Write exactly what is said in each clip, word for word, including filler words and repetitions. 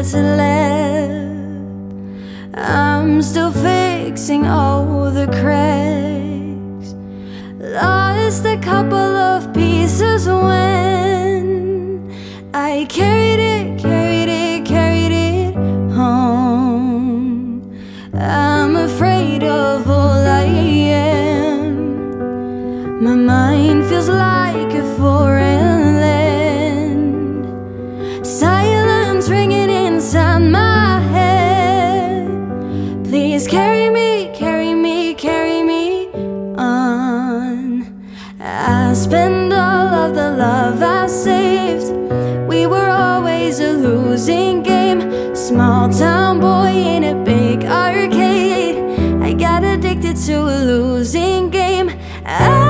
that's left. I'm still fixing all the cracks. Lost a couple of pieces when I carried it, carried it, carried it home. I'm afraid of all I am. My mind feels like a foreign land. Silence ringing inside my head. Please carry me, carry me, carry me on. I spent all of the love I saved. We were always a losing game. Small town boy in a big arcade. I got addicted to a losing game. I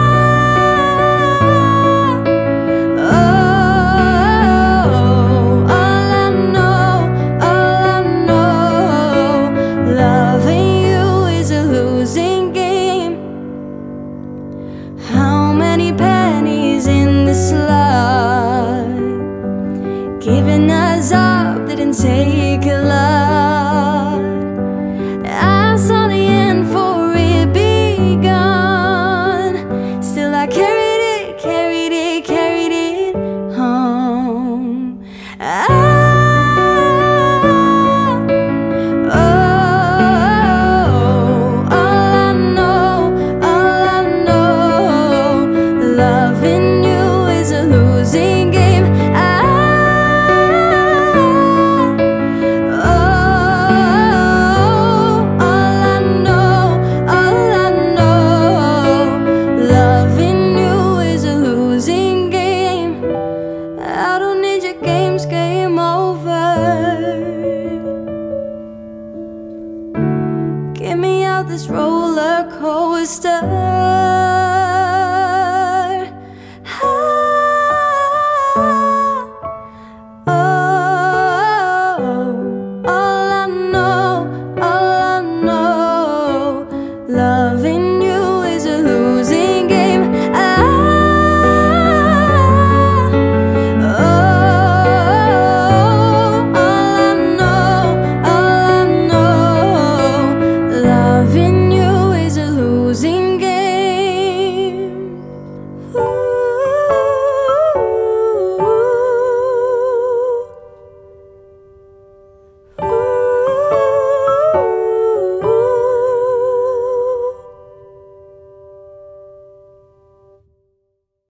Giving us up didn't take a lot. I saw the end for it begun. Still I carried it, carried it, carried it home. I